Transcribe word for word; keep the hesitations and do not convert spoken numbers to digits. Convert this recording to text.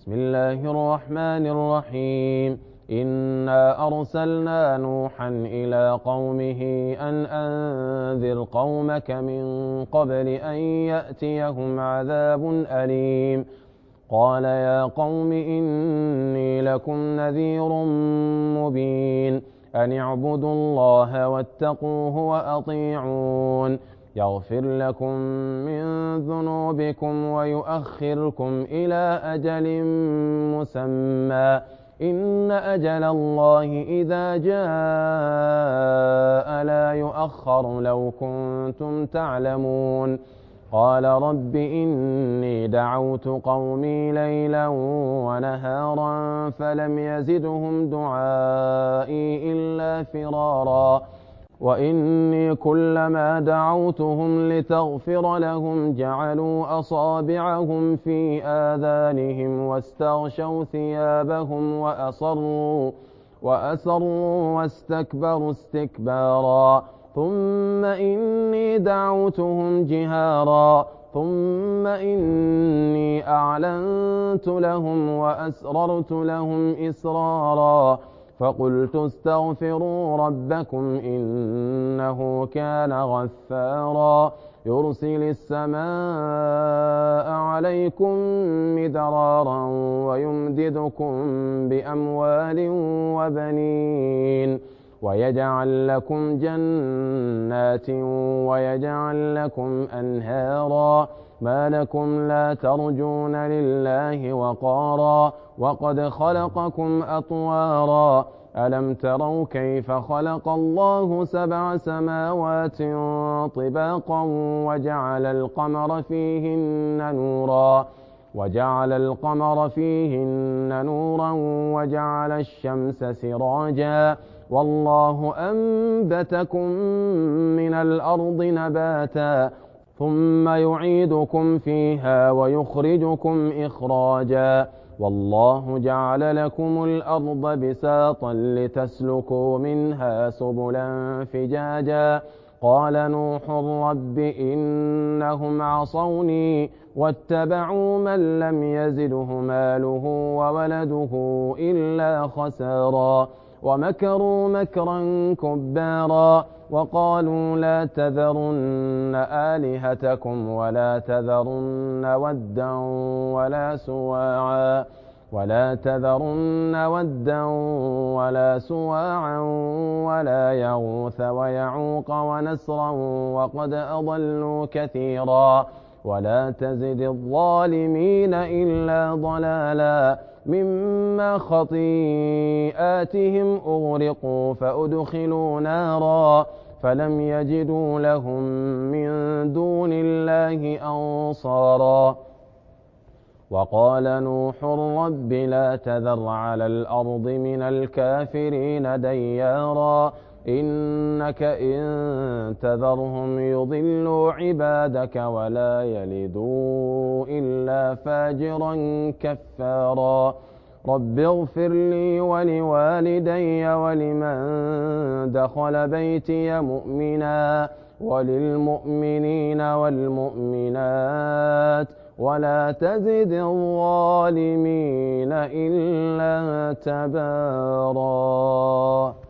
بسم الله الرحمن الرحيم. إنا أرسلنا نوحا إلى قومه أن أنذر قومك من قبل أن يأتيهم عذاب أليم. قال يا قوم إني لكم نذير مبين أن اعبدوا الله واتقوه وأطيعون يغفر لكم من ذنوبكم ويؤخركم إلى أجل مسمى إن أجل الله إذا جاء لا يؤخر لو كنتم تعلمون. قال رب إني دعوت قومي ليلا ونهارا فلم يزدهم دعائي إلا فرارا وإني كلما دعوتهم لتغفر لهم جعلوا أصابعهم في آذانهم واستغشوا ثيابهم وأصروا وأسروا واستكبروا استكبارا ثم إني دعوتهم جهارا ثم إني أعلنت لهم وأسررت لهم إسرارا فقلت استغفروا ربكم إنه كان غفارا يرسل السماء عليكم مدرارا ويمددكم بأموال وبنين ويجعل لكم جنات ويجعل لكم أنهارا ما لكم لا ترجون لله وقارا وقد خلقكم أطوارا ألم تروا كيف خلق الله سبع سماوات طباقا وجعل القمر فيهن نورا وجعل القمر فيهن نورا وجعل الشمس سراجا والله أنبتكم من الأرض نباتا ثم يعيدكم فيها ويخرجكم إخراجا والله جعل لكم الأرض بساطا لتسلكوا منها سبلا فجاجا قال نوح رب إنهم عصوني واتبعوا من لم يزده ماله وولده إلا خسارا ومكروا مكرا كبارا وقالوا لا تذرن آلهتكم ولا تذرن ودا ولا سواعا ولا تذرن ودا ولا سواعا ولا يغوث ويعوق ونسرا وقد أضلوا كثيرا ولا تزد الظالمين إلا ضلالا مما خطيئاتهم أغرقوا فأدخلوا نارا فلم يجدوا لهم من دون الله أنصارا وقال نوح رب لا تذر على الأرض من الكافرين ديارا إنك إن تذرهم يضلوا عبادك ولا يلدوا إلا فاجرا كفارا رب اغفر لي ولوالدي ولمن دخل بيتي مؤمنا وللمؤمنين والمؤمنات ولا تزد الظالمين إلا تبارا.